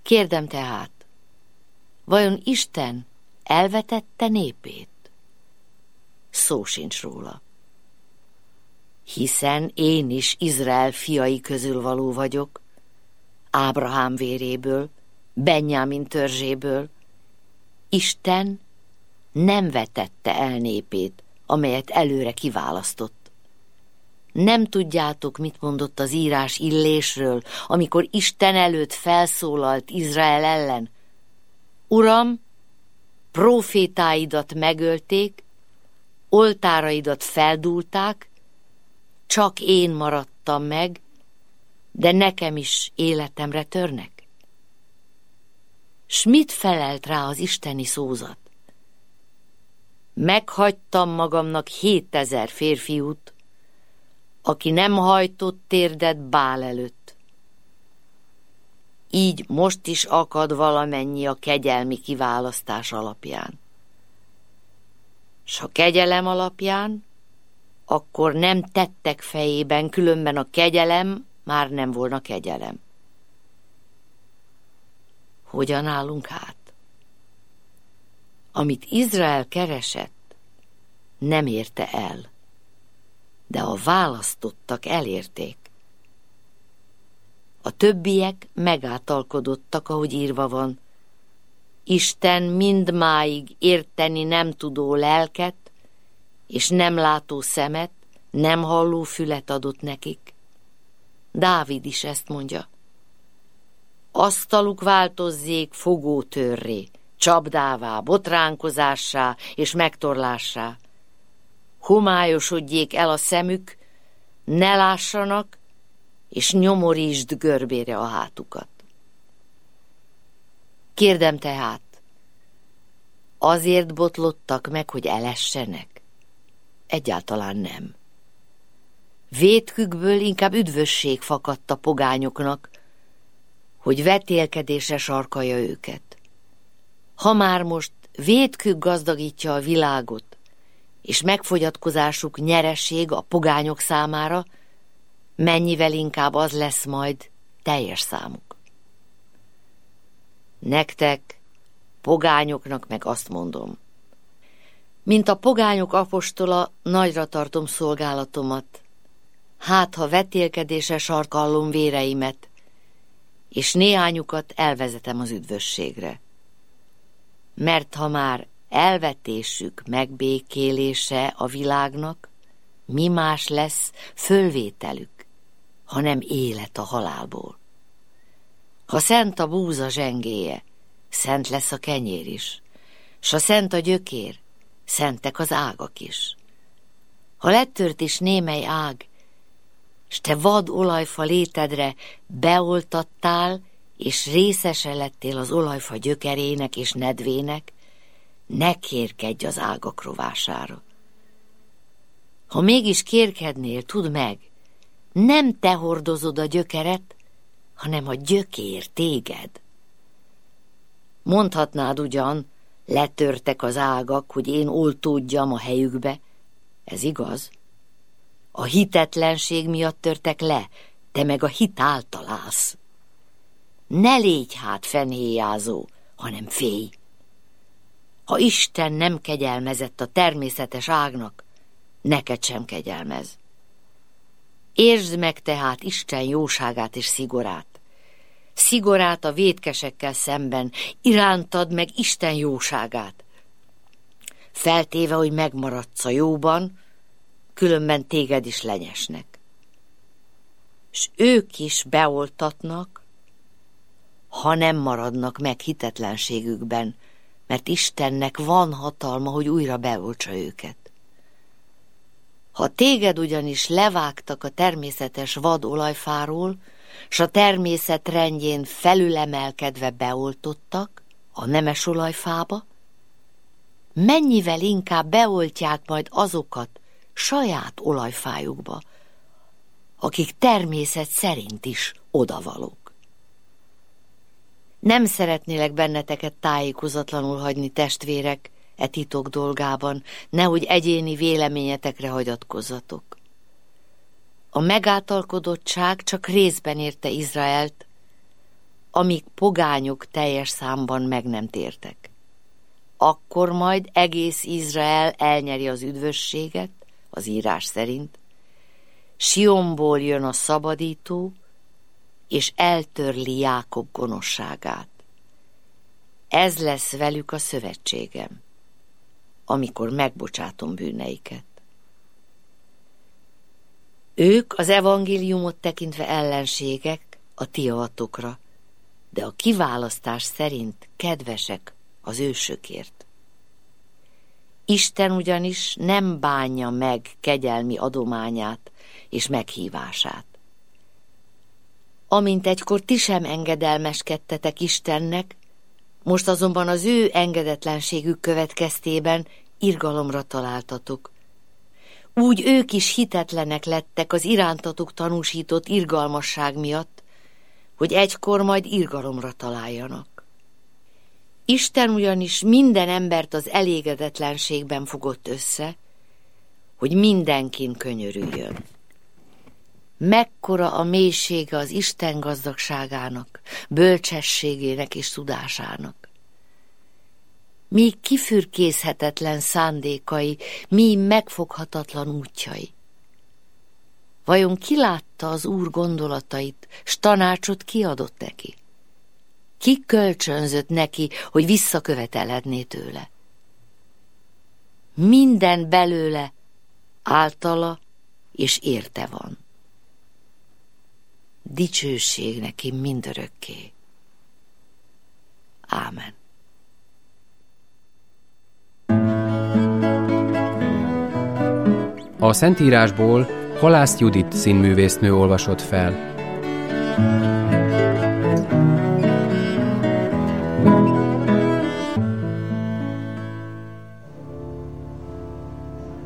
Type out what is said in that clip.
Kérdem tehát, vajon Isten elvetette népét? Szó sincs róla. Hiszen én is Izrael fiai közül való vagyok, Ábrahám véréből, Benjámin törzséből. Isten nem vetette el népét, amelyet előre kiválasztott. Nem tudjátok, mit mondott az írás Illésről, amikor Isten előtt felszólalt Izrael ellen? Uram, prófétáidat megölték, oltáraidat feldúlták, csak én maradtam meg, de nekem is életemre törnek. S mit felelt rá az isteni szózat? Meghagytam magamnak 7000 férfiút, aki nem hajtott térdet Bál előtt. Így most is akad valamennyi a kegyelmi kiválasztás alapján. S ha kegyelem alapján, akkor nem tettek fejében, különben a kegyelem már nem volna kegyelem. Hogyan állunk hát? Amit Izrael keresett, nem érte el, de a választottak elérték. A többiek megátalkodottak, ahogy írva van. Isten mindmáig érteni nem tudó lelket, és nem látó szemet, nem halló fület adott nekik. Dávid is ezt mondja. Asztaluk változzék fogótőrré, csapdává, botránkozássá és megtorlássá. Homályosodjék el a szemük, ne lássanak, és nyomorítsd görbére a hátukat. Kérdem tehát, azért botlottak meg, hogy elessenek? Egyáltalán nem. Vétkükből inkább üdvösség fakadt a pogányoknak, hogy vetélkedésre sarkalja őket. Ha már most vétkük gazdagítja a világot, és megfogyatkozásuk nyereség a pogányok számára, mennyivel inkább az lesz majd teljes számuk. Nektek, pogányoknak meg azt mondom, mint a pogányok apostola, nagyra tartom szolgálatomat, hát ha vetélkedésre sarkallom véreimet, és néhányukat elvezetem az üdvösségre. Mert ha már elvetésük megbékélése a világnak, mi más lesz fölvételük, hanem élet a halálból. Ha szent a búza zsengéje, szent lesz a kenyér is, s ha szent a gyökér, szentek az ágak is. Ha lettört is némely ág, s te vad olajfa létedre beoltattál, és részese lettél az olajfa gyökerének és nedvének, ne kérkedj az ágak rovására. Ha mégis kérkednél, tudd meg, nem te hordozod a gyökeret, hanem a gyökér téged. Mondhatnád ugyan, letörtek az ágak, hogy én oltódjam a helyükbe. Ez igaz. A hitetlenség miatt törtek le, te meg a hit által állsz. Ne légy hát fenhéjázó, hanem félj. Ha Isten nem kegyelmezett a természetes ágnak, neked sem kegyelmez. Értsd meg tehát Isten jóságát és szigorát. Szigorát a vétkesekkel szemben, irántad meg Isten jóságát. Feltéve, hogy megmaradsz a jóban, különben téged is lenyesnek. S ők is beoltatnak, ha nem maradnak meg hitetlenségükben, mert Istennek van hatalma, hogy újra beoltsa őket. Ha téged ugyanis levágtak a természetes vad olajfáról, s a természet rendjén felülemelkedve beoltottak a nemes olajfába, mennyivel inkább beoltják majd azokat saját olajfájukba, akik természet szerint is odavalók. Nem szeretnélek benneteket tájékozatlanul hagyni, testvérek, e titok dolgában, nehogy egyéni véleményetekre hagyatkozzatok. A megáltalkodottság csak részben érte Izraelt, amíg pogányok teljes számban meg nem tértek. Akkor majd egész Izrael elnyeri az üdvösséget, az írás szerint, Sionból jön a szabadító, és eltörli Jákob gonoszságát. Ez lesz velük a szövetségem, amikor megbocsátom bűneiket. Ők az evangéliumot tekintve ellenségek a ti javatokra, de a kiválasztás szerint kedvesek az ősökért. Isten ugyanis nem bánja meg kegyelmi adományát és meghívását. Amint egykor ti sem engedelmeskedtetek Istennek, most azonban az ő engedetlenségük következtében irgalomra találtatok. Úgy ők is hitetlenek lettek az irántatuk tanúsított irgalmasság miatt, hogy egykor majd irgalomra találjanak. Isten ugyanis minden embert az elégedetlenségben fogott össze, hogy mindenkin könyörüljön. Mekkora a mélysége az Isten gazdagságának, bölcsességének és tudásának. Mi kifürkészhetetlen szándékai, mi megfoghatatlan útjai. Vajon ki látta az Úr gondolatait, s tanácsot kiadott neki? Ki kölcsönzött neki, hogy visszakövetelhetné tőle? Minden belőle általa és érte van. Dicsőség neki mindörökké. Ámen. A Szentírásból Halász Judit színművésznő olvasott fel.